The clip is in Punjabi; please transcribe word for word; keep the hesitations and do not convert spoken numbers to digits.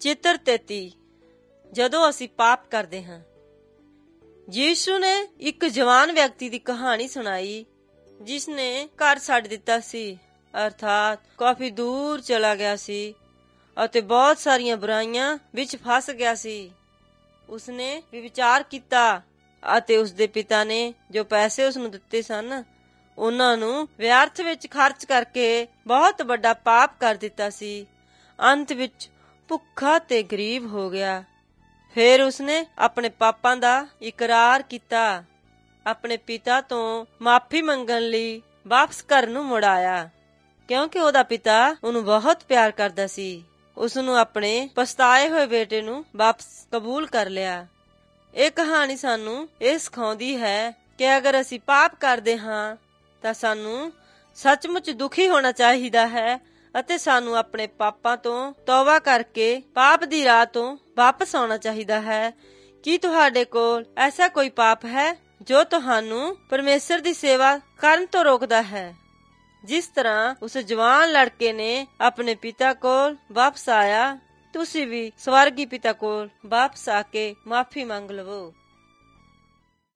ਚਿੱਤਰ ਤੇਤੀ। ਜਦੋਂ ਅਸੀਂ ਪਾਪ ਕਰਦੇ ਹਾਂ। ਯੀਸ਼ੂ ਨੇ ਇੱਕ ਜਵਾਨ ਵਿਅਕਤੀ ਦੀ ਕਹਾਣੀ ਸੁਣਾਈ ਜਿਸ ਨੇ ਘਰ ਛੱਡ ਦਿੱਤਾ ਸੀ, ਅਰਥਾਤ ਕਾਫੀ ਦੂਰ ਚਲਾ ਗਿਆ ਸੀ ਅਤੇ ਬਹੁਤ ਸਾਰੀਆਂ ਬੁਰਾਈਆਂ ਵਿੱਚ ਫਸ ਗਿਆ ਸੀ। ਉਸਨੇ ਵਿਚਾਰ ਕੀਤਾ ਅਤੇ ਉਸਦੇ ਪਿਤਾ ਨੇ ਜੋ ਪੈਸੇ ਉਸਨੂੰ ਦਿੱਤੇ ਸਨ ਉਹਨਾਂ ਨੂੰ ਵਿਅਰਥ ਵਿੱਚ ਖਰਚ ਕਰਕੇ ਬਹੁਤ ਵੱਡਾ ਪਾਪ ਕਰ ਦਿੱਤਾ ਸੀ। ਅੰਤ ਵਿੱਚ ਭੁੱਖਾ ਤੇ ਗਰੀਬ ਹੋ ਗਿਆ। ਫਿਰ ਉਸਨੇ ਆਪਣੇ ਪਾਪਾਂ ਦਾ ਇਕਰਾਰ ਕੀਤਾ, ਆਪਣੇ ਪਿਤਾ ਤੋਂ ਮਾਫੀ ਮੰਗਣ ਲਈ ਵਾਪਸ ਘਰ ਨੂੰ ਮੁੜ ਆਇਆ, ਕਿਉਂਕਿ ਉਹਦਾ ਪਿਤਾ ਉਹਨੂੰ ਬਹੁਤ ਪਿਆਰ ਕਰਦਾ ਸੀ। ਉਸਨੂੰ ਆਪਣੇ ਪਛਤਾਏ ਹੋਏ ਬੇਟੇ ਨੂੰ ਵਾਪਸ ਕਬੂਲ ਕਰ ਲਿਆ। ਇਹ ਕਹਾਣੀ ਸਾਨੂੰ ਇਹ ਸਿਖਾਉਂਦੀ ਹੈ ਕਿ ਅਗਰ ਅਸੀਂ ਪਾਪ ਕਰਦੇ ਹਾਂ ਤਾਂ ਸਾਨੂੰ ਸੱਚਮੁੱਚ ਦੁਖੀ ਹੋਣਾ ਚਾਹੀਦਾ ਹੈ ਅਤੇ ਸਾਨੂੰ ਆਪਣੇ ਪਾਪਾਂ ਤੋਂ ਤੌਬਾ ਕਰਕੇ ਪਾਪ ਦੀ ਰਾਹ ਤੋਂ ਵਾਪਸ ਆਉਣਾ ਚਾਹੀਦਾ ਹੈ। ਕੀ ਤੁਹਾਡੇ ਕੋਲ ਐਸਾ ਕੋਈ ਪਾਪ ਹੈ ਜੋ ਤੁਹਾਨੂੰ ਪਰਮੇਸ਼ਰ ਦੀ ਸੇਵਾ ਕਰਨ ਤੋਂ ਰੋਕਦਾ ਹੈ? ਜਿਸ ਤਰ੍ਹਾਂ ਉਸ ਜਵਾਨ ਲੜਕੇ ਨੇ ਆਪਣੇ ਪਿਤਾ ਕੋਲ ਵਾਪਸ ਆਇਆ, ਤੁਸੀਂ ਵੀ ਸਵਰਗੀ ਪਿਤਾ ਕੋਲ ਵਾਪਸ ਆ ਕੇ ਮਾਫੀ ਮੰਗ ਲਵੋ।